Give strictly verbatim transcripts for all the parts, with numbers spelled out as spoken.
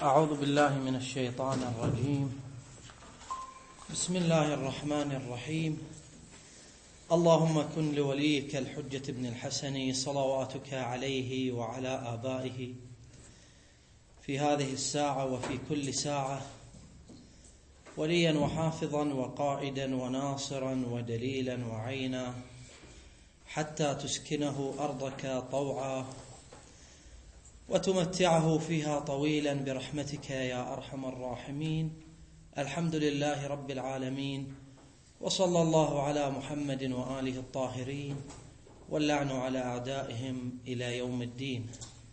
أعوذ بالله من الشيطان الرجيم. بسم الله الرحمن الرحيم. اللهم كن لوليك الحجة بن الحسن صلواتك عليه وعلى آبائه في هذه الساعة وفي كل ساعة وليا وحافظا وقائدا وناصرا ودليلا وعينا حتى تسكنه أرضك طوعا وتمتعه فيها طويلا برحمتك يا أرحم الراحمين. الحمد لله رب العالمين، وصلى الله على محمد وآله الطاهرين، واللعن على أعدائهم إلى يوم الدين.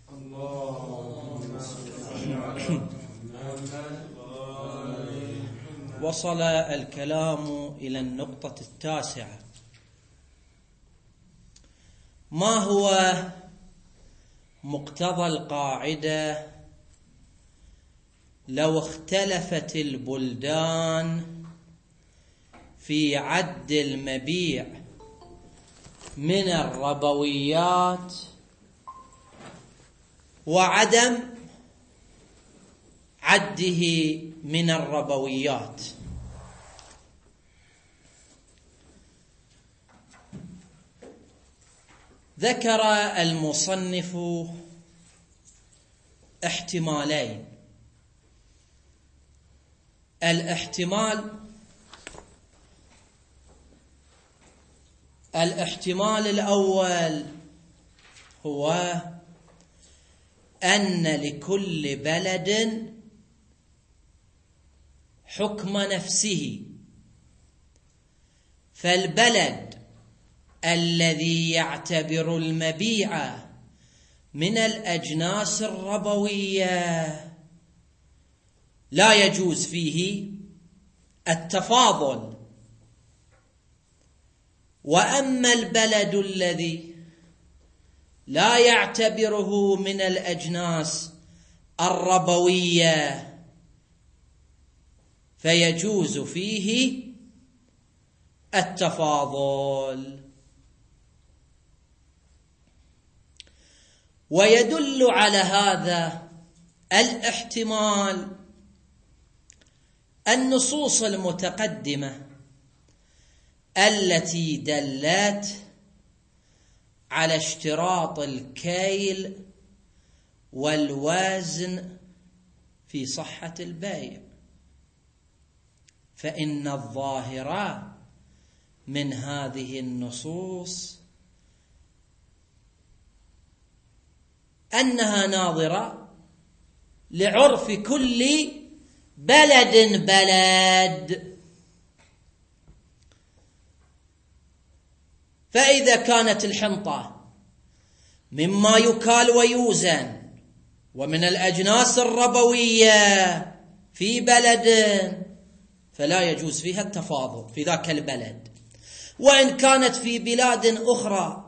وصل الكلام إلى النقطة التاسعة. ما هو مقتضى القاعدة لو اختلفت البلدان في عد المبيع من الربويات وعدم عده من الربويات؟ ذكر المصنف احتمالين. الاحتمال الاحتمال الأول هو أن لكل بلد حكم نفسه، فالبلد الذي يعتبر المبيع من الأجناس الربوية لا يجوز فيه التفاضل، وأما البلد الذي لا يعتبره من الأجناس الربوية فيجوز فيه التفاضل. ويدل على هذا الاحتمال النصوص المتقدمة التي دلت على اشتراط الكيل والوزن في صحة البيع، فإن الظاهر من هذه النصوص أنها ناظرة لعرف كل بلد بلد. فإذا كانت الحنطة مما يكال ويوزن ومن الأجناس الربوية في بلد فلا يجوز فيها التفاضل في ذاك البلد، وإن كانت في بلاد أخرى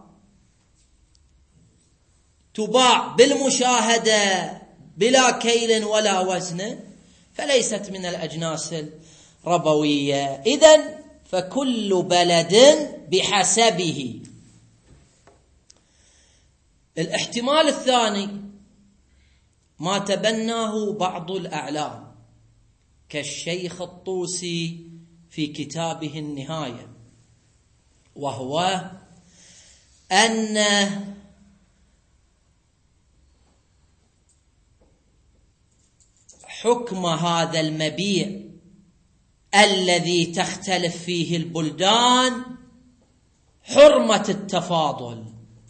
تباع بالمشاهدة بلا كيل ولا وزن فليست من الأجناس الربوية. إذن فكل بلد بحسبه. الاحتمال الثاني ما تبناه بعض الأعلام كالشيخ الطوسي في كتابه النهاية، وهو أن حكم هذا المبيع الذي تختلف فيه البلدان حرمة التفاضل،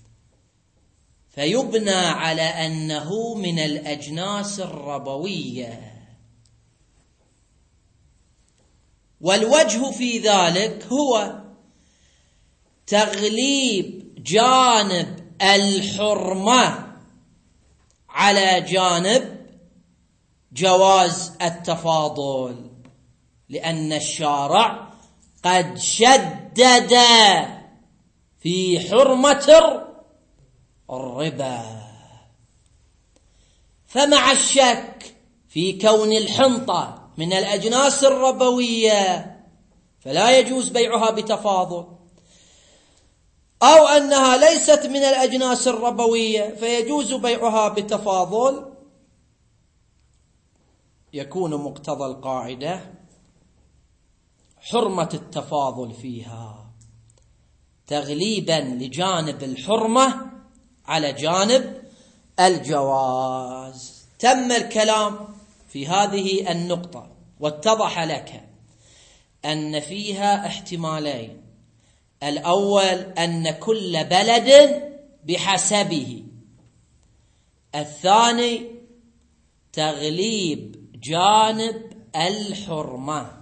فيبنى على أنه من الأجناس الربوية. والوجه في ذلك هو تغليب جانب الحرمة على جانب جواز التفاضل، لأن الشارع قد شدد في حرمة الربا. فمع الشك في كون الحنطة من الأجناس الربوية فلا يجوز بيعها بتفاضل، أو أنها ليست من الأجناس الربوية فيجوز بيعها بتفاضل، يكون مقتضى القاعدة حرمة التفاضل فيها تغليبا لجانب الحرمة على جانب الجواز. تم الكلام في هذه النقطة واتضح لك أن فيها احتمالين: الأول أن كل بلد بحسبه، الثاني تغليب جانب الحرمة.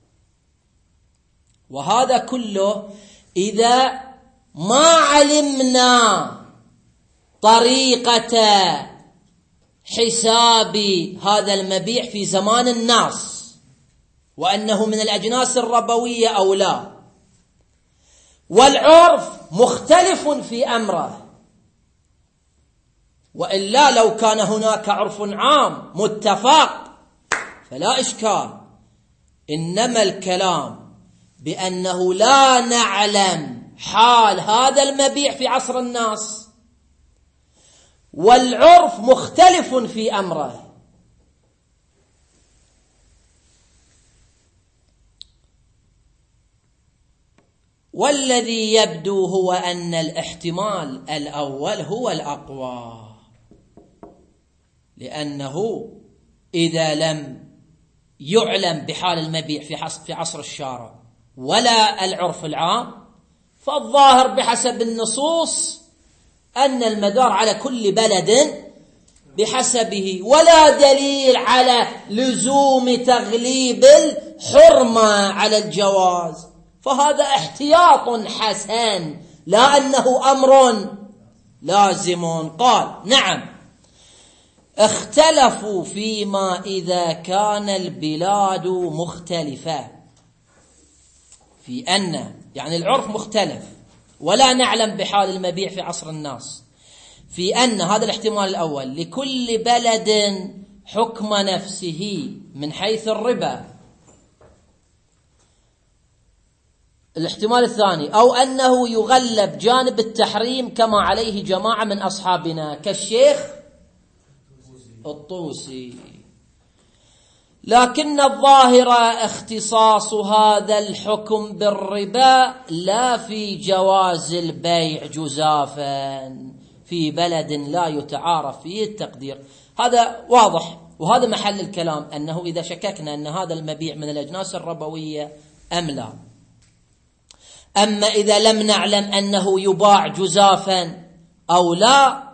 وهذا كله إذا ما علمنا طريقة حساب هذا المبيع في زمان الناس وأنه من الأجناس الربوية أو لا، والعرف مختلف في أمره. وإلا لو كان هناك عرف عام متفق فلا إشكال، إنما الكلام بأنه لا نعلم حال هذا المبيع في عصر الناس والعرف مختلف في أمره. والذي يبدو هو أن الاحتمال الأول هو الأقوى، لأنه إذا لم يعلم بحال المبيع في عصر الشارع ولا العرف العام، فالظاهر بحسب النصوص أن المدار على كل بلد بحسبه، ولا دليل على لزوم تغليب الحرمة على الجواز. فهذا احتياط حسن لا أنه أمر لازم. قال: نعم، اختلفوا فيما إذا كان البلاد مختلفة، في أن يعني العرف مختلف ولا نعلم بحال المبيع في عصر الناس، في أن هذا الاحتمال الأول لكل بلد حكم نفسه من حيث الربا. الاحتمال الثاني: أو أنه يغلب جانب التحريم كما عليه جماعة من أصحابنا كالشيخ الطوسي. لكن الظاهر اختصاص هذا الحكم بالربا لا في جواز البيع جزافا في بلد لا يتعارف فيه التقدير. هذا واضح، وهذا محل الكلام، أنه إذا شككنا أن هذا المبيع من الأجناس الربوية أم لا. أما إذا لم نعلم أنه يباع جزافا أو لا،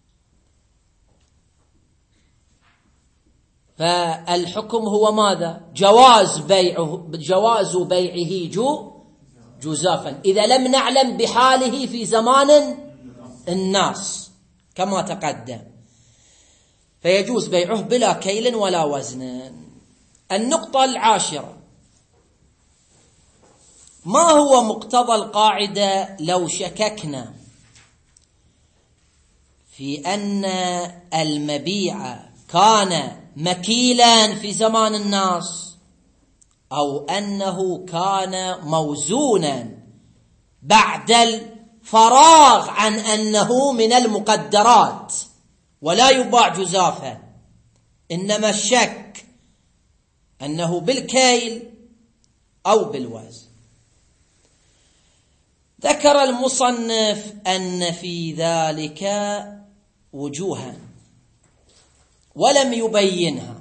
فالحكم هو ماذا؟ جواز بيعه، جواز بيعه جو جزافا إذا لم نعلم بحاله في زمان الناس كما تقدم، فيجوز بيعه بلا كيل ولا وزن. النقطة العاشرة: ما هو مقتضى القاعدة لو شككنا في أن المبيع كان مكيلا في زمان الناس أو أنه كان موزونا بعد الفراغ عن أنه من المقدرات ولا يباع جزافا، إنما الشك أنه بالكيل أو بالوزن. ذكر المصنف أن في ذلك وجوها ولم يبينها.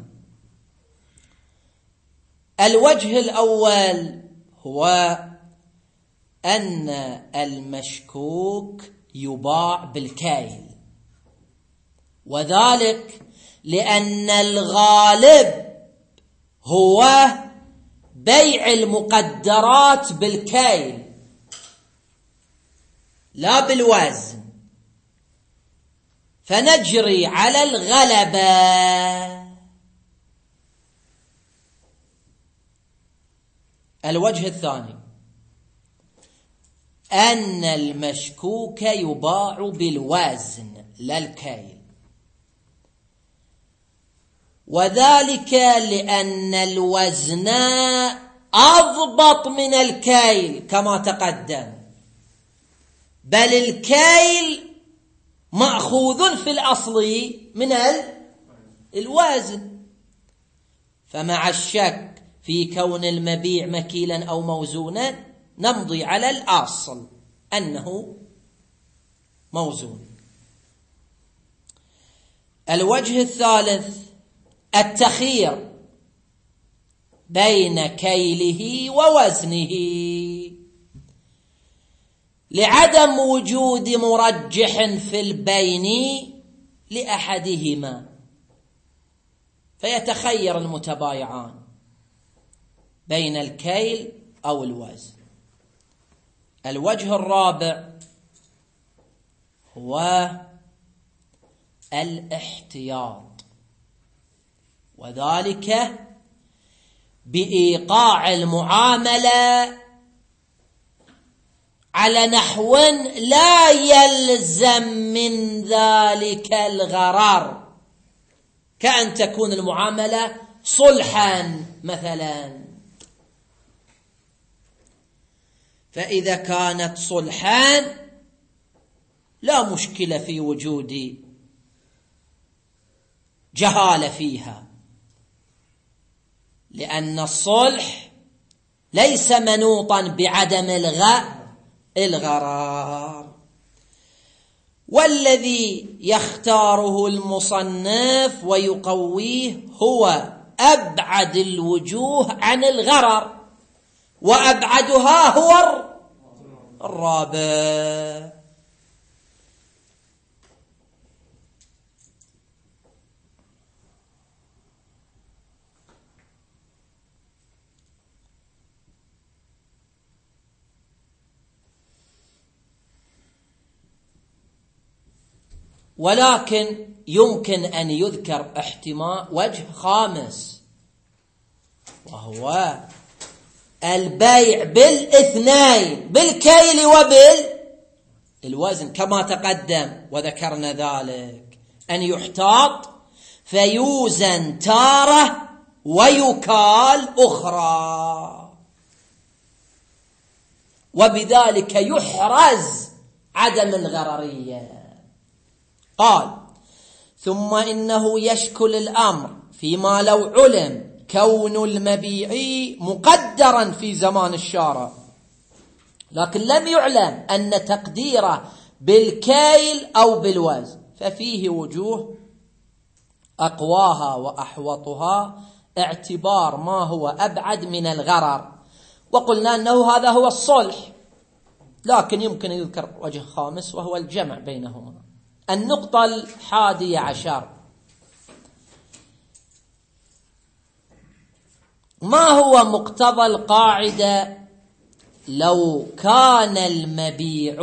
الوجه الأول هو أن المشكوك يباع بالكيل، وذلك لأن الغالب هو بيع المقدرات بالكيل لا بالوزن، فنجري على الغلبة. الوجه الثاني أن المشكوك يباع بالوزن لا الكيل، وذلك لأن الوزن أضبط من الكيل كما تقدم، بل الكيل مأخوذ في الأصل من الوزن، فمع الشك في كون المبيع مكيلا أو موزونا نمضي على الأصل أنه موزون. الوجه الثالث التخيير بين كيله ووزنه لعدم وجود مرجح في البين لأحدهما، فيتخير المتبايعان بين الكيل أو الوزن. الوجه الرابع هو الاحتياط، وذلك بإيقاع المعاملة على نحو لا يلزم من ذلك الغرر، كأن تكون المعاملة صلحا مثلا. فإذا كانت صلحا لا مشكلة في وجود جهالة فيها، لأن الصلح ليس منوطا بعدم الغرر الغرار. والذي يختاره المصنف ويقويه هو أبعد الوجوه عن الغرر، وأبعدها هو الرابع. ولكن يمكن أن يذكر احتمال وجه خامس، وهو البيع بالاثنين بالكيل وبالوزن كما تقدم وذكرنا ذلك، أن يحتاط فيوزن تارة ويكال أخرى، وبذلك يحرز عدم الغررية. قال: ثم إنه يشكل الأمر فيما لو علم كون المبيع مقدرا في زمان الشارع، لكن لم يعلم أن تقديره بالكيل أو بالوزن، ففيه وجوه أقواها وأحوطها اعتبار ما هو أبعد من الغرر، وقلنا أنه هذا هو الصلح. لكن يمكن يذكر وجه خامس وهو الجمع بينهما. النقطة الحادية عشر: ما هو مقتضى القاعدة لو كان المبيع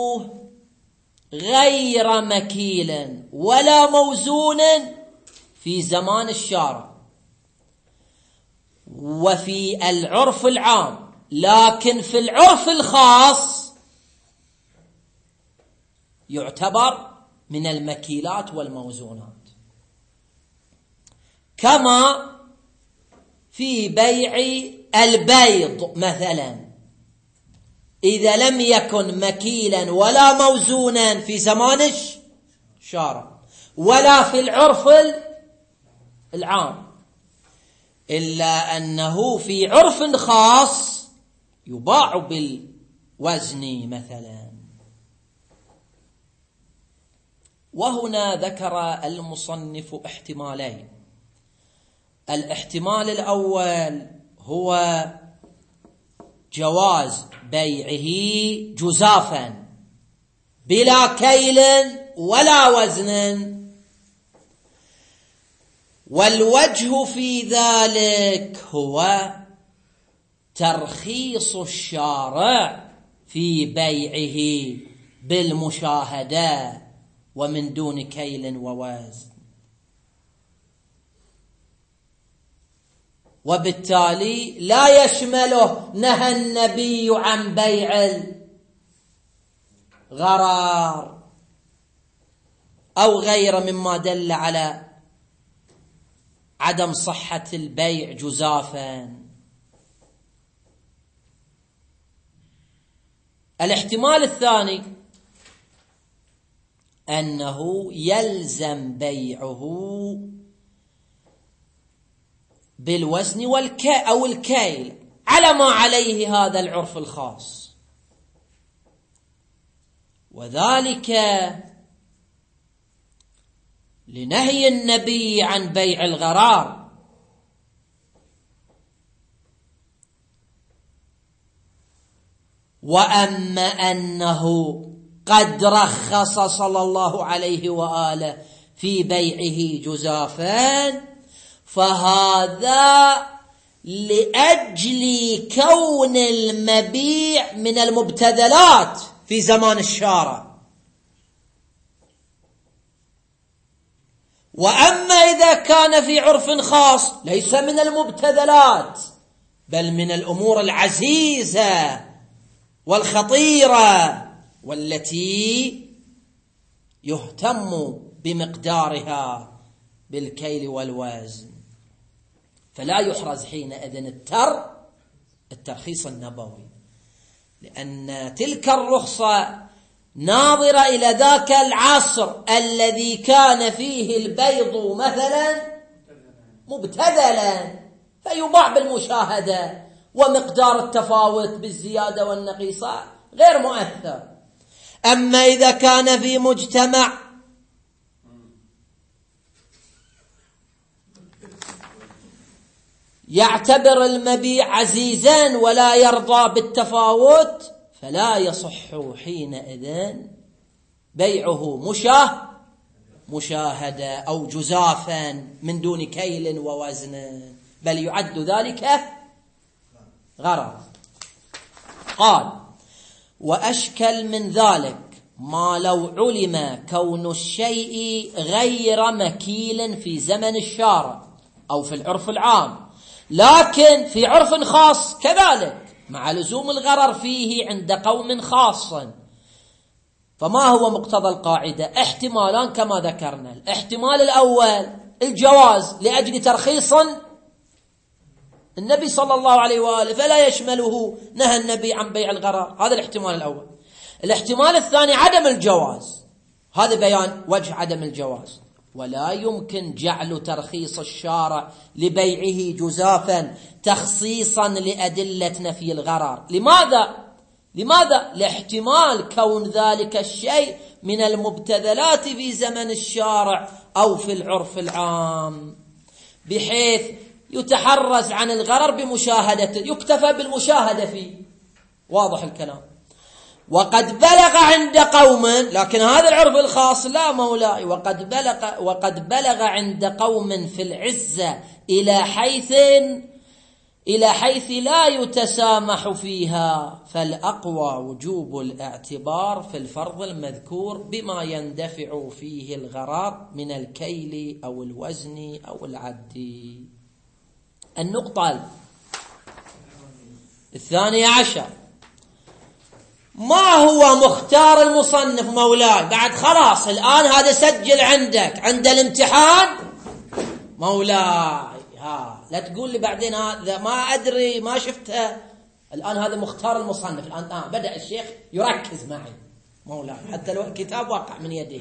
غير مكيل ولا موزون في زمان الشارع وفي العرف العام، لكن في العرف الخاص يعتبر من المكيلات والموزونات، كما في بيع البيض مثلا، إذا لم يكن مكيلا ولا موزونا في زمان الشارع ولا في العرف العام، إلا أنه في عرف خاص يباع بالوزن مثلا. وهنا ذكر المصنف احتمالين: الاحتمال الأول هو جواز بيعه جزافا بلا كيل ولا وزن، والوجه في ذلك هو ترخيص الشارع في بيعه بالمشاهدة ومن دون كيل ووزن، وبالتالي لا يشمله نهى النبي عن بيع الغرار أو غير مما دل على عدم صحة البيع جزافا. الاحتمال الثاني أنه يلزم بيعه بالوزن والك أو الكيل على ما عليه هذا العرف الخاص، وذلك لنهي النبي عن بيع الغرار. وأما أنه قد رخص صلى الله عليه وآله في بيعه جزافان، فهذا لأجل كون المبيع من المبتذلات في زمان الشارع. وأما إذا كان في عرف خاص ليس من المبتذلات بل من الأمور العزيزة والخطيرة والتي يهتم بمقدارها بالكيل والوزن، فلا يحرز حينئذ التر الترخيص النبوي، لأن تلك الرخصة ناظرة إلى ذاك العصر الذي كان فيه البيض مثلا مبتذلا فيباع بالمشاهدة، ومقدار التفاوت بالزيادة والنقيصة غير مؤثر. أما إذا كان في مجتمع يعتبر المبيع عزيزا ولا يرضى بالتفاوت، فلا يصح حينئذ بيعه مشاه مشاهدة أو جزافا من دون كيل ووزن، بل يعد ذلك غرض. قال: وأشكل من ذلك ما لو علم كون الشيء غير مكيل في زمن الشارع أو في العرف العام، لكن في عرف خاص كذلك مع لزوم الغرر فيه عند قوم خاصا. فما هو مقتضى القاعدة؟ احتمالان كما ذكرنا. الاحتمال الأول الجواز لأجل ترخيص النبي صلى الله عليه وآله فلا يشمله نهى النبي عن بيع الغرر، هذا الاحتمال الأول. الاحتمال الثاني عدم الجواز، هذا بيان وجه عدم الجواز. ولا يمكن جعل ترخيص الشارع لبيعه جزافا تخصيصا لأدلة نفي الغرر. لماذا؟ لماذا؟ لاحتمال كون ذلك الشيء من المبتذلات في زمن الشارع أو في العرف العام، بحيث يتحرز عن الغرر بمشاهدته، يكتفى بالمشاهدة فيه. واضح الكلام؟ وقد بلغ عند قوم، لكن هذا العرف الخاص لا مولاي، وقد بلغ وقد بلغ عند قوم في العزة إلى حيث إلى حيث لا يتسامح فيها، فالأقوى وجوب الاعتبار في الفرض المذكور بما يندفع فيه الغرار من الكيل أو الوزن أو العد. النقطة الثانية عشر: ما هو مختار المصنف مولاي؟ بعد خلاص الآن هذا سجل عندك عند الامتحان مولاي، ها لا تقول لي بعدين هذا ما أدري ما شفته. الآن هذا مختار المصنف، الآن آه بدأ الشيخ يركز معي مولاي حتى لو الكتاب وقع من يديه.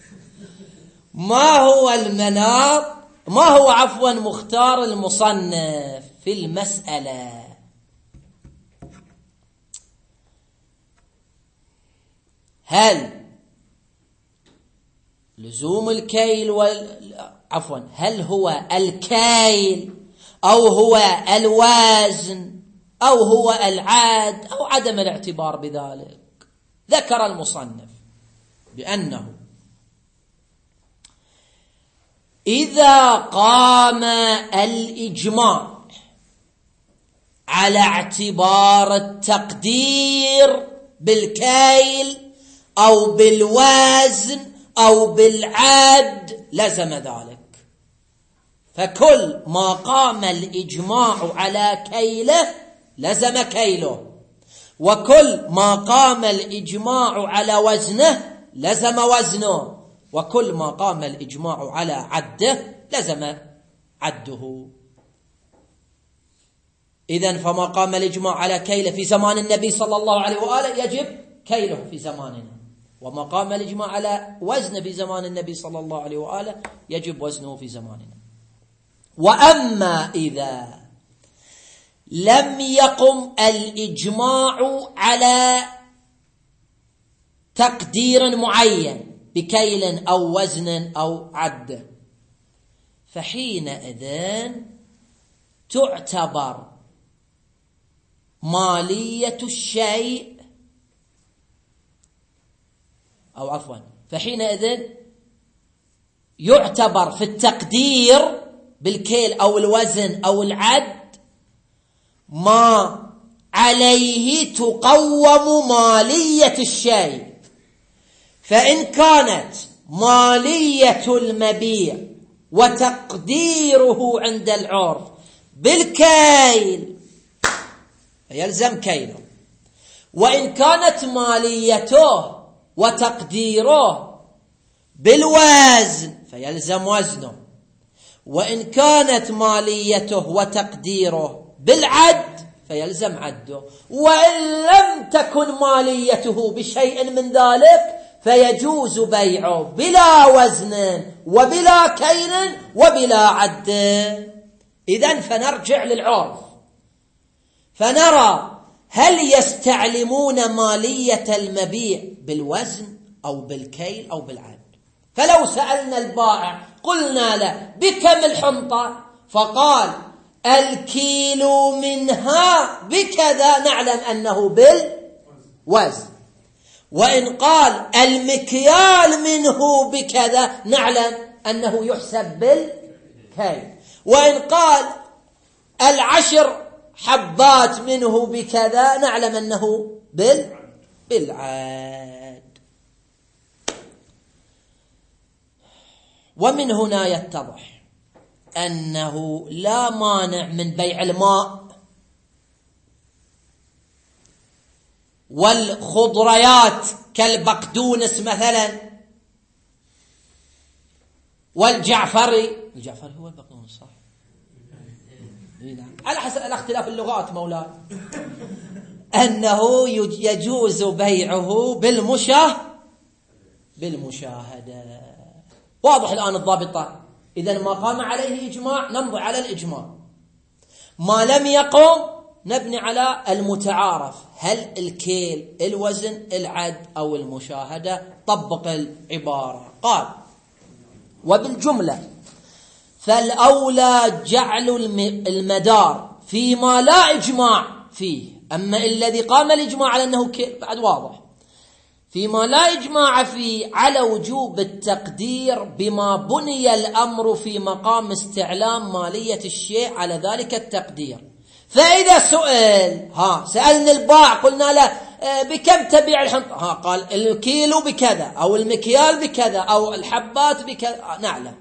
ما هو المناط ما هو عفوا مختار المصنف في المسألة؟ هل لزوم الكيل وال... عفوا هل هو الكيل أو هو الوزن أو هو العد أو عدم الاعتبار بذلك؟ ذكر المصنف بأنه إذا قام الإجماع على اعتبار التقدير بالكيل أو بالوزن أو بالعد لزم ذلك. فكل ما قام الإجماع على كيله لزم كيله، وكل ما قام الإجماع على وزنه لزم وزنه، وكل ما قام الإجماع على عده لزم عده. إذن فما قام الإجماع على كيله في زمان النبي صلى الله عليه وآله يجب كيله في زماننا، وما قام الإجماع على وزنه في زمان النبي صلى الله عليه وآله يجب وزنه في زماننا. وأما إذا لم يقم الإجماع على تقدير معين بكيل أو وزن أو عد، فحينئذ تعتبر مالية الشيء، أو عفوا فحينئذ يعتبر في التقدير بالكيل أو الوزن أو العد ما عليه تقوم مالية الشيء. فإن كانت مالية المبيع وتقديره عند العرف بالكيل فيلزم كيله، وإن كانت ماليته وتقديره بالوزن فيلزم وزنه، وإن كانت ماليته وتقديره بالعد فيلزم عده، وإن لم تكن ماليته بشيء من ذلك فيجوز بيعه بلا وزن وبلا كيل وبلا عد. إذن فنرجع للعرف فنرى هل يستعلمون مالية المبيع بالوزن أو بالكيل أو بالعد. فلو سألنا البائع قلنا له بكم الحنطة فقال الكيلو منها بكذا، نعلم أنه بالوزن، وإن قال المكيال منه بكذا نعلم أنه يحسب بالكيل، وإن قال العشر حبات منه بكذا نعلم أنه بال بالعاد. ومن هنا يتضح أنه لا مانع من بيع الماء والخضريات كالبقدونس مثلا والجعفري. الجعفري هو البقدونس صح؟ على حسب الاختلاف اللغات مولاي، أنه يجوز بيعه بالمشاه بالمشاهدة. واضح الآن الضابطة. إذن ما قام عليه إجماع نمضي على الإجماع، ما لم يقم نبني على المتعارف، هل الكيل الوزن العد أو المشاهدة. طبق العبارة. قال وبالجملة فالأولى جعل المدار فيما لا إجماع فيه، أما الذي قام الإجماع على أنه كيل بعد واضح، فيما لا إجماع فيه على وجوب التقدير بما بني الأمر في مقام استعلام مالية الشيء على ذلك التقدير. فإذا سئل ها سألنا البائع قلنا له بكم تبيع الحنطة، ها قال الكيلو بكذا أو المكيال بكذا أو الحبات بكذا نعلم.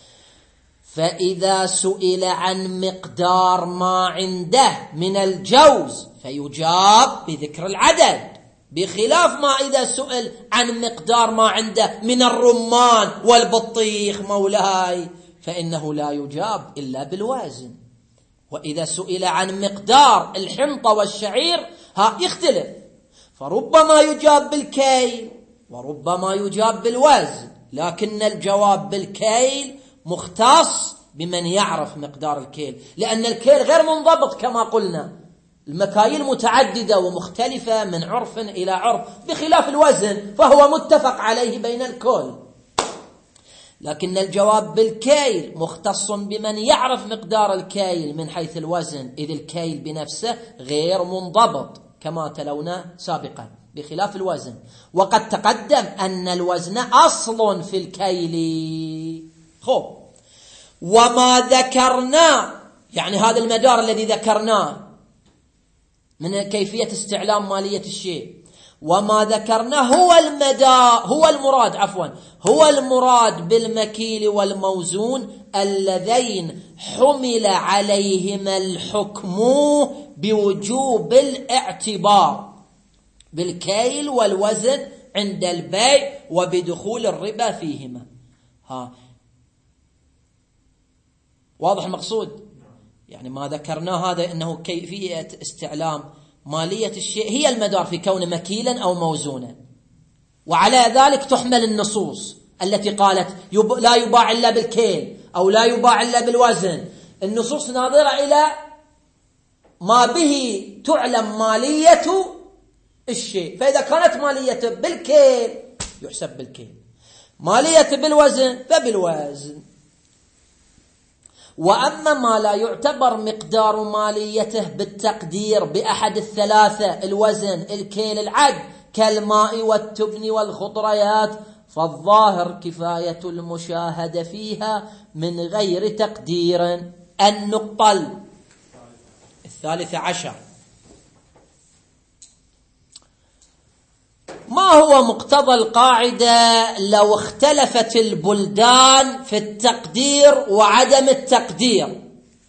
فإذا سئل عن مقدار ما عنده من الجوز فيجاب بذكر العدد، بخلاف ما إذا سئل عن مقدار ما عنده من الرمان والبطيخ مولاي فإنه لا يجاب إلا بالوزن. وإذا سئل عن مقدار الحنطة والشعير ها يختلف، فربما يجاب بالكيل وربما يجاب بالوزن، لكن الجواب بالكيل مختص بمن يعرف مقدار الكيل، لأن الكيل غير منضبط كما قلنا، المكاييل متعددة ومختلفة من عرف إلى عرف، بخلاف الوزن فهو متفق عليه بين الكل. لكن الجواب بالكيل مختص بمن يعرف مقدار الكيل من حيث الوزن، إذ الكيل بنفسه غير منضبط كما تلونا سابقا بخلاف الوزن. وقد تقدم أن الوزن أصل في الكيل. خب وما ذكرنا يعني هذا المدار الذي ذكرناه من كيفية استعلام مالية الشيء، وما ذكرناه هو المدار هو المراد عفوا هو المراد بالمكيل والموزون اللذين حمل عليهما الحكم بوجوب الاعتبار بالكيل والوزن عند البيع وبدخول الربا فيهما. ها واضح المقصود؟ يعني ما ذكرناه هذا أنه كيفية استعلام مالية الشيء هي المدار في كون مكيلا أو موزونا، وعلى ذلك تحمل النصوص التي قالت لا يباع إلا بالكيل أو لا يباع إلا بالوزن، النصوص ناظرة إلى ما به تعلم مالية الشيء، فإذا كانت مالية بالكيل يحسب بالكيل، مالية بالوزن فبالوزن. وأما ما لا يعتبر مقدار ماليته بالتقدير بأحد الثلاثة، الوزن، الكيل، العد، كالماء والتبن والخضريات، فالظاهر كفاية المشاهدة فيها من غير تقدير. النقطة الثالثة عشر: ما هو مقتضى القاعدة لو اختلفت البلدان في التقدير وعدم التقدير؟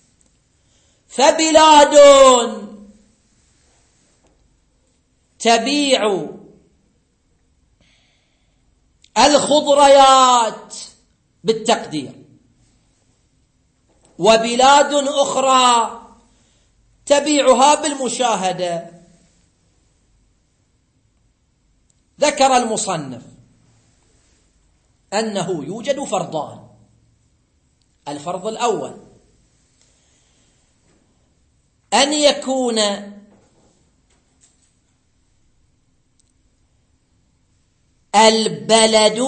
فبلاد تبيع الخضريات بالتقدير، وبلاد أخرى تبيعها بالمشاهدة. ذكر المصنف أنه يوجد فرضان: الفرض الأول أن يكون البلد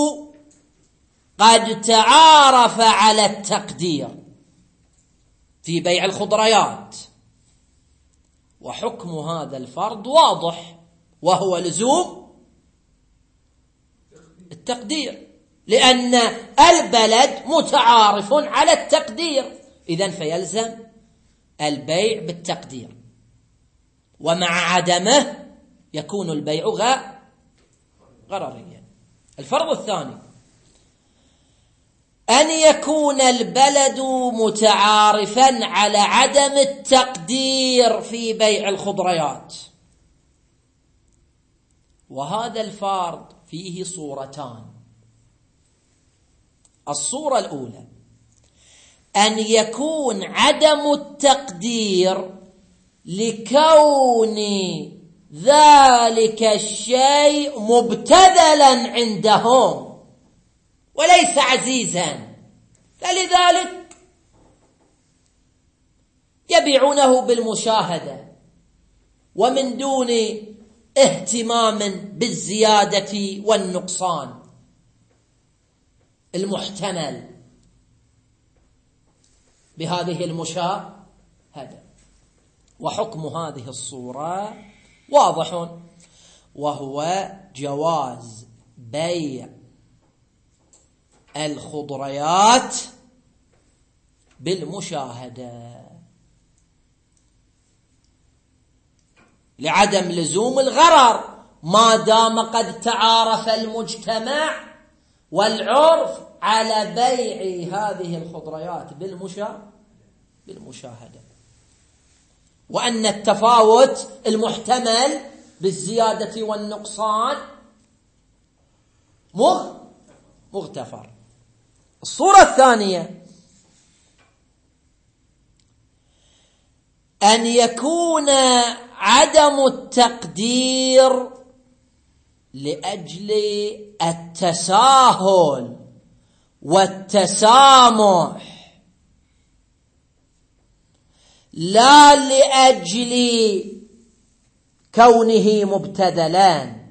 قد تعارف على التقدير في بيع الخضريات، وحكم هذا الفرض واضح، وهو لزوم التقدير، لأن البلد متعارف على التقدير، إذن فيلزم البيع بالتقدير، ومع عدمه يكون البيع غرريا. الفرض الثاني أن يكون البلد متعارفا على عدم التقدير في بيع الخضريات، وهذا الفرض فيه صورتان. الصورة الأولى أن يكون عدم التقدير لكون ذلك الشيء مبتذلا عندهم وليس عزيزا، فلذلك يبيعونه بالمشاهدة ومن دون اهتمام بالزيادة والنقصان المحتمل بهذه المشاهدة. وحكم هذه الصورة واضح، وهو جواز بيع الخضريات بالمشاهدة لعدم لزوم الغرر، ما دام قد تعارف المجتمع والعرف على بيع هذه الخضريات بالمشاهدة، وأن التفاوت المحتمل بالزيادة والنقصان مغتفر. الصورة الثانية أن يكون عدم التقدير لأجل التساهل والتسامح، لا لأجل كونه مبتذلان،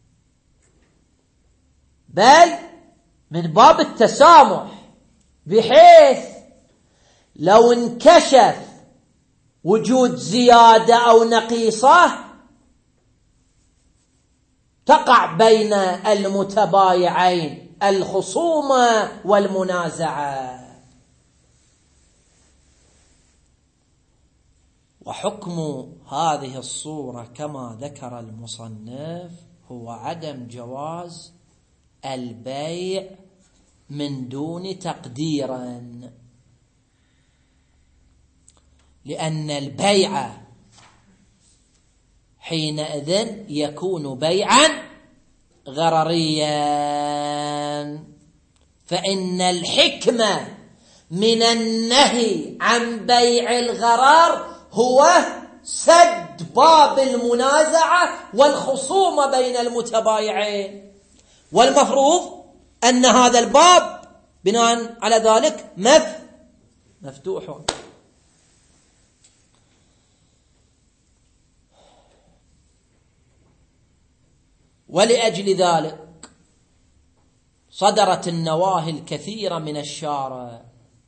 بل من باب التسامح، بحيث لو انكشف وجود زيادة أو نقيصة تقع بين المتبايعين الخصومة والمنازعة. وحكم هذه الصورة كما ذكر المصنف هو عدم جواز البيع من دون تقدير، لأن البيع حينئذ يكون بيعا غرريا، فإن الحكمة من النهي عن بيع الغرر هو سد باب المنازعة والخصومة بين المتبايعين، والمفروض أن هذا الباب بناء على ذلك مفتوح. ولأجل ذلك صدرت النواهي الكثيرة من الشارع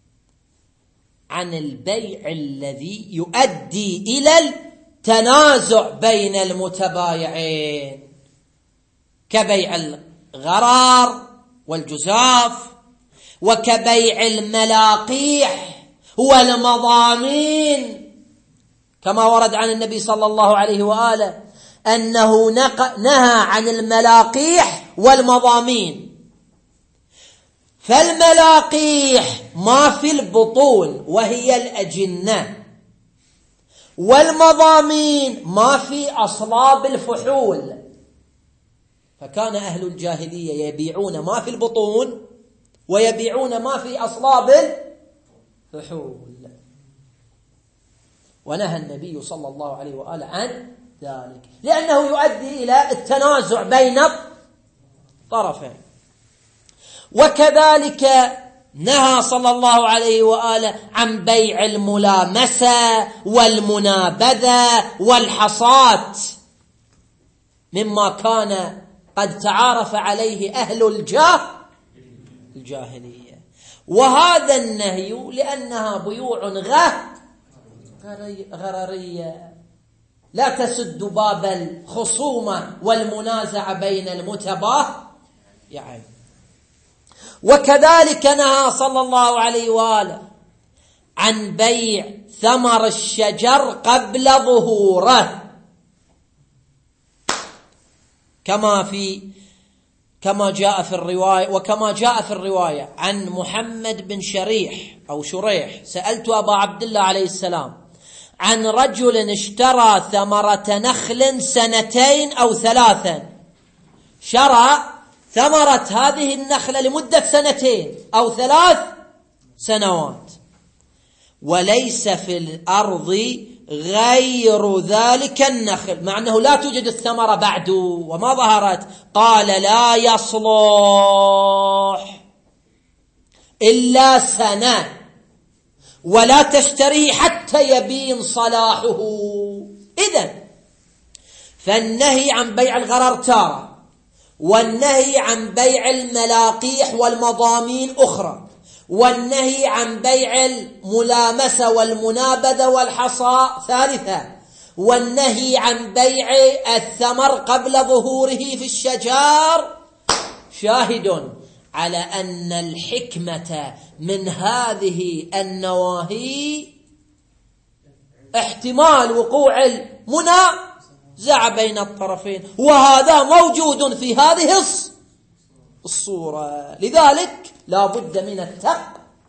عن البيع الذي يؤدي إلى التنازع بين المتبايعين، كبيع الغرار والجزاف، وكبيع الملاقيح والمضامين، كما ورد عن النبي صلى الله عليه وآله أنه نهى عن الملاقيح والمضامين. فالملاقيح ما في البطون وهي الأجنة، والمضامين ما في أصلاب الفحول. فكان أهل الجاهلية يبيعون ما في البطون ويبيعون ما في أصلاب الفحول، ونهى النبي صلى الله عليه وآله عن ذلك لأنه يؤدي إلى التنازع بين الطرفين. وكذلك نهى صلى الله عليه وآله عن بيع الملامسة والمنابذة والحصات، مما كان قد تعارف عليه أهل الجاه الجاهلية. وهذا النهي لأنها بيوع غه غررية لا تسد باب الخصومة والمنازعة بين المتبايعين. وكذلك نهى صلى الله عليه وآله عن بيع ثمر الشجر قبل ظهوره، كما في كما جاء في الرواية وكما جاء في الرواية عن محمد بن شريح أو شريح: سألت أبا عبد الله عليه السلام عن رجل اشترى ثمرة نخل سنتين أو ثلاثا، شرى ثمرة هذه النخلة لمدة سنتين أو ثلاث سنوات، وليس في الأرض غير ذلك النخل، مع أنه لا توجد الثمرة بعد وما ظهرت. قال: لا يصلح إلا سنة، ولا تشتريه حتى يبين صلاحه. إذن فالنهي عن بيع الغرر تارة، والنهي عن بيع الملاقيح والمضامين أخرى، والنهي عن بيع الملامسة والمنابذة والحصى ثالثة، والنهي عن بيع الثمر قبل ظهوره في الشجار شاهد على أن الحكمة من هذه النواهي احتمال وقوع المنازعة بين الطرفين، وهذا موجود في هذه الصورة. لذلك لا بد من التق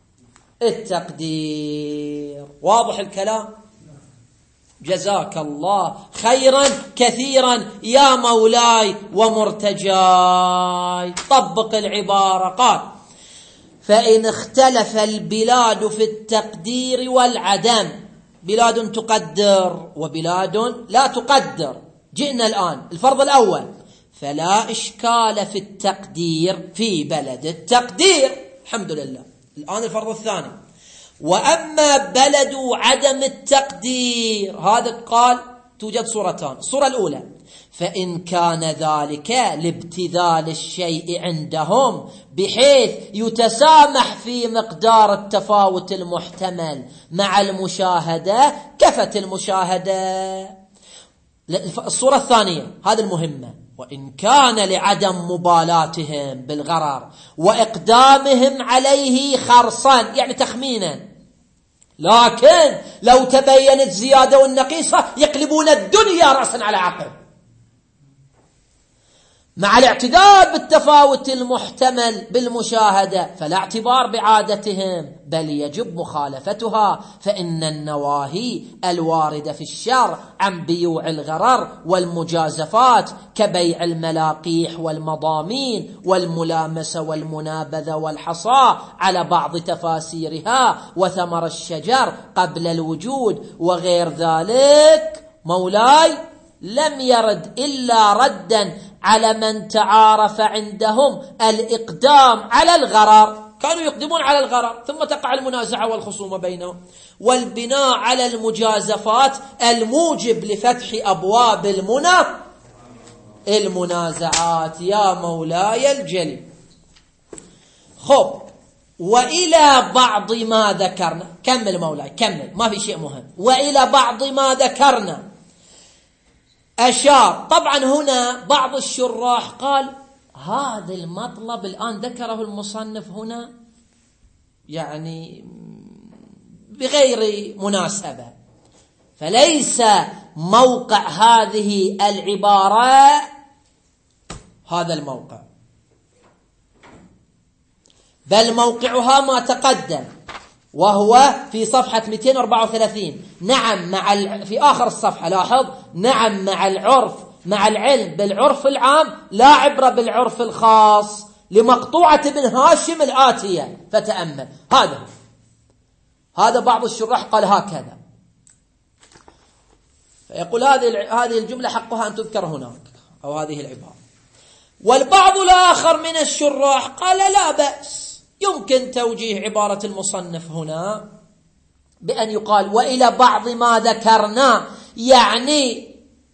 التقدير. واضح الكلام؟ جزاك الله خيرا كثيرا يا مولاي ومرتجاي. طبق العبارة. قال: فإن اختلف البلاد في التقدير والعدم، بلاد تقدر وبلاد لا تقدر. جئنا الآن الفرض الأول: فلا إشكال في التقدير في بلد التقدير، الحمد لله. الآن الفرض الثاني: وأما بلد عدم التقدير، هذا قال توجد صورتان. الصورة الأولى: فإن كان ذلك لابتذال الشيء عندهم بحيث يتسامح في مقدار التفاوت المحتمل مع المشاهدة، كفت المشاهدة. الصورة الثانية هذه المهمة: وإن كان لعدم مبالاتهم بالغرر وإقدامهم عليه خرصا، يعني تخمينا، لكن لو تبينت زيادة والنقيصة يقلبون الدنيا رأسا على عقب، مع الاعتداد بالتفاوت المحتمل بالمشاهدة، فلا اعتبار بعادتهم، بل يجب مخالفتها. فإن النواهي الواردة في الشرع عن بيوع الغرر والمجازفات كبيع الملاقيح والمضامين والملامسة والمنابذة والحصى على بعض تفاسيرها، وثمر الشجر قبل الوجود وغير ذلك، مولاي، لم يرد إلا ردا على من تعارف عندهم الإقدام على الغرر كانوا يقدمون على الغرر، ثم تقع المنازعة والخصومة بينهم. والبناء على المجازفات الموجب لفتح أبواب المنى المنازعات يا مولاي الجليل. خب، وإلى بعض ما ذكرنا، كمل مولاي كمل، ما في شيء مهم. وإلى بعض ما ذكرنا أشار. طبعا هنا بعض الشراح قال هذا المطلب الآن ذكره المصنف هنا يعني بغير مناسبة، فليس موقع هذه العبارة هذا الموقع، بل موقعها ما تقدم، وهو في صفحة مئتين وأربعة وثلاثين. نعم مع ال... في آخر الصفحة لاحظ، نعم مع العرف مع العلم بالعرف العام لا عبرة بالعرف الخاص لمقطوعة بن هاشم الآتية. فتأمل هذا هذا بعض الشراح قال هكذا، فيقول هذه هذه الجملة حقها أن تذكر هناك، أو هذه العبارة. والبعض الآخر من الشراح قال لا بأس، يمكن توجيه عبارة المصنف هنا بأن يقال وإلى بعض ما ذكرنا، يعني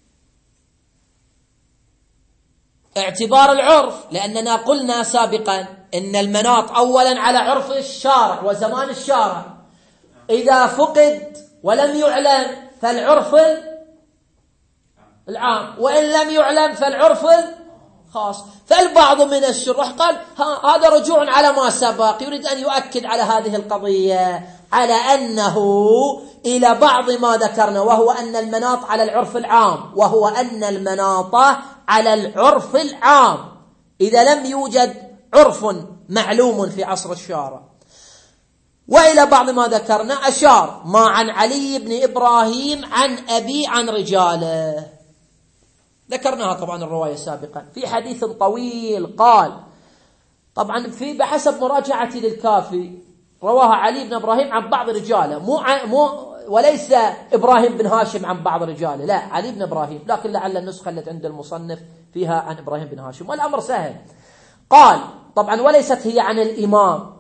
اعتبار العرف، لأننا قلنا سابقا إن المناط أولا على عرف الشارع وزمان الشارع، إذا فقد ولم يعلم فالعرف العام، وإن لم يعلم فالعرف الخاص. فالبعض من الشراح قال هذا رجوع على ما سبق، يريد أن يؤكد على هذه القضية على أنه إلى بعض ما ذكرنا، وهو أن المناط على العرف العام، وهو أن المناط على العرف العام إذا لم يوجد عرف معلوم في عصر الشارع. وإلى بعض ما ذكرنا أشار ما عن علي بن إبراهيم عن أبي عن رجاله، ذكرناها طبعا الرواية سابقا في حديث طويل. قال طبعا في بحسب مراجعتي للكافي رواها علي بن إبراهيم عن بعض رجاله، مو مو وليس إبراهيم بن هاشم عن بعض رجاله، لا علي بن إبراهيم، لكن لعل النسخة التي عند المصنف فيها عن إبراهيم بن هاشم، والأمر سهل. قال طبعا وليست هي عن الإمام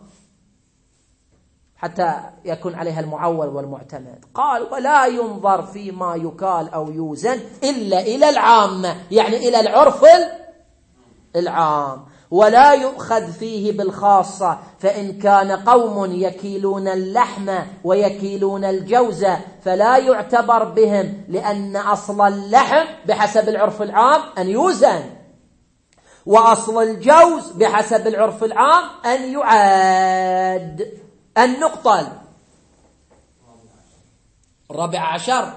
حتى يكون عليها المعول والمعتمد. قال ولا ينظر فيما يقال أو يوزن إلا إلى العامة، يعني إلى العرف العام، ولا يؤخذ فيه بالخاصة، فإن كان قوم يكيلون اللحم ويكيلون الجوز فلا يعتبر بهم، لأن أصل اللحم بحسب العرف العام أن يوزن، وأصل الجوز بحسب العرف العام أن يعاد. النقطة الرابعة عشر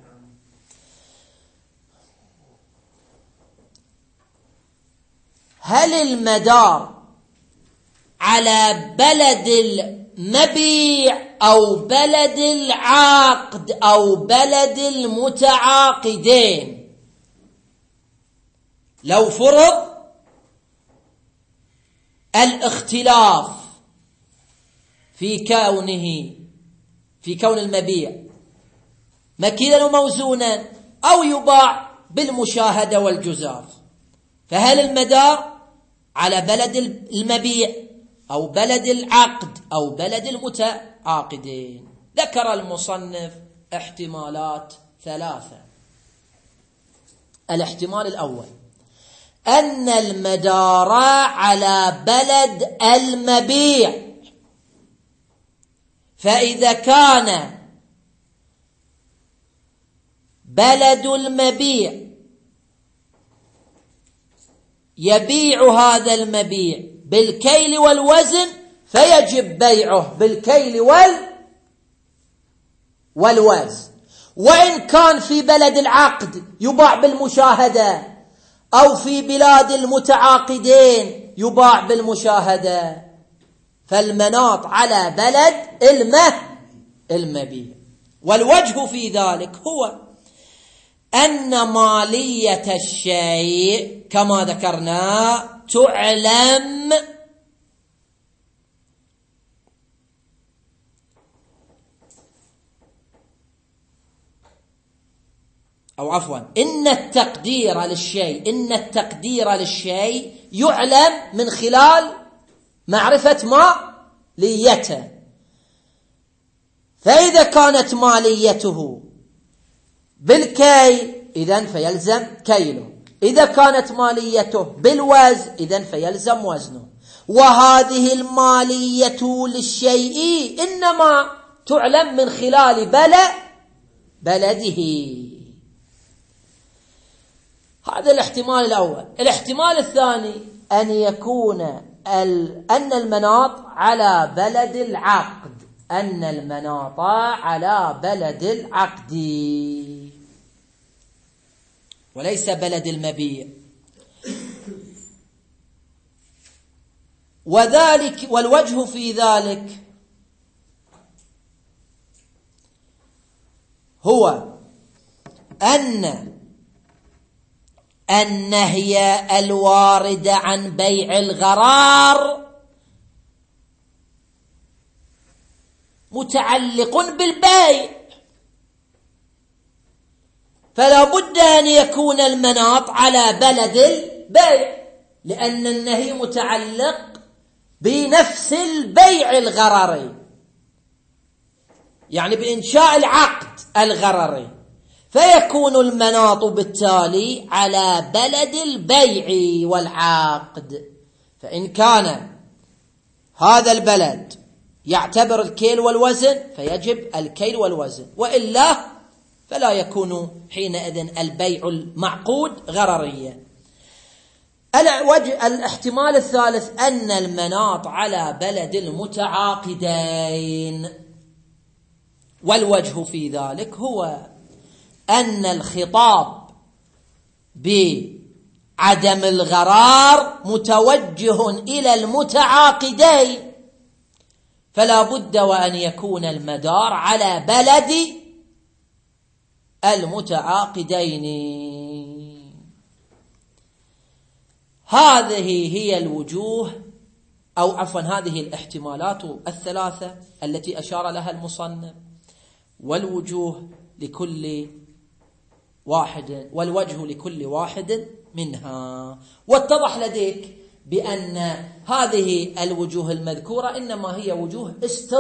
هل المدار على بلد المبيع أو بلد العقد أو بلد المتعاقدين؟ لو فرض الاختلاف في كونه في كون المبيع مكيلا وموزونا أو يباع بالمشاهدة والجزاف، فهل المدار على بلد المبيع أو بلد العقد أو بلد المتعاقدين؟ ذكر المصنف احتمالات ثلاثة. الاحتمال الأول أن المدار على بلد المبيع، فإذا كان بلد المبيع يبيع هذا المبيع بالكيل والوزن فيجب بيعه بالكيل وال والوزن، وإن كان في بلد العقد يباع بالمشاهدة أو في بلاد المتعاقدين يباع بالمشاهدة، فالمناط على بلد المه المبيع. والوجه في ذلك هو أن مالية الشيء كما ذكرنا تعلم أو عفوا إن التقدير للشيء إن التقدير للشيء يعلم من خلال معرفة ما ماليته، فإذا كانت ماليته بالكيل إذن فيلزم كيله، إذا كانت ماليته بالوزن إذن فيلزم وزنه. وهذه المالية للشيء إنما تعلم من خلال بلد بلده. هذا الاحتمال الأول. الاحتمال الثاني أن يكون أن المناط على بلد العقد، أن المناط على بلد العقد وليس بلد المبيع. وذلك والوجه في ذلك هو أن النهي الوارد عن بيع الغرار متعلق بالبيع، فلا بد أن يكون المناط على بلد البيع، لأن النهي متعلق بنفس البيع الغرري، يعني بإنشاء العقد الغرري، فيكون المناط بالتالي على بلد البيع والعقد. فإن كان هذا البلد يعتبر الكيل والوزن فيجب الكيل والوزن، وإلا فلا يكون حينئذ البيع المعقود غرريا. الاحتمال الثالث أن المناط على بلد المتعاقدين، والوجه في ذلك هو أن الخطاب بعدم الغرار متوجه إلى المتعاقدين، فلا بد وأن يكون المدار على بلد المتعاقدين. هذه هي الوجوه أو عفوا هذه الاحتمالات الثلاثة التي أشار لها المصنف، والوجوه لكل واحد والوجه لكل واحد منها. واتضح لديك بأن هذه الوجوه المذكورة إنما هي وجوه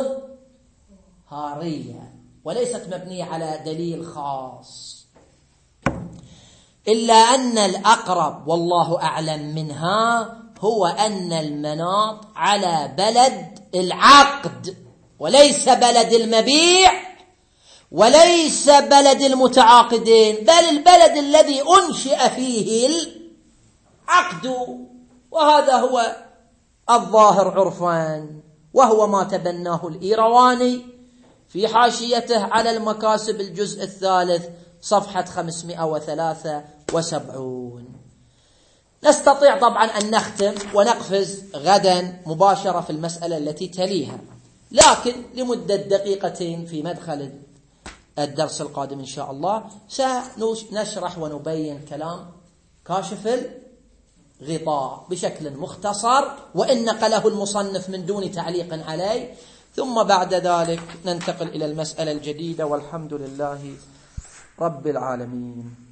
استظهارية وليست مبنية على دليل خاص، إلا أن الأقرب والله أعلم منها هو أن المناط على بلد العقد وليس بلد المبيع وليس بلد المتعاقدين، بل البلد الذي أنشئ فيه العقد، وهذا هو الظاهر عرفا، وهو ما تبناه الإيرواني في حاشيته على المكاسب الجزء الثالث صفحة خمسمائة وثلاثة وسبعين. نستطيع طبعا أن نختم ونقفز غدا مباشرة في المسألة التي تليها، لكن لمدة دقيقتين في مدخل الدرس القادم إن شاء الله سنشرح ونبين كلام كاشف الغطاء بشكل مختصر، وإن نقله المصنف من دون تعليق عليه، ثم بعد ذلك ننتقل إلى المسألة الجديدة، والحمد لله رب العالمين.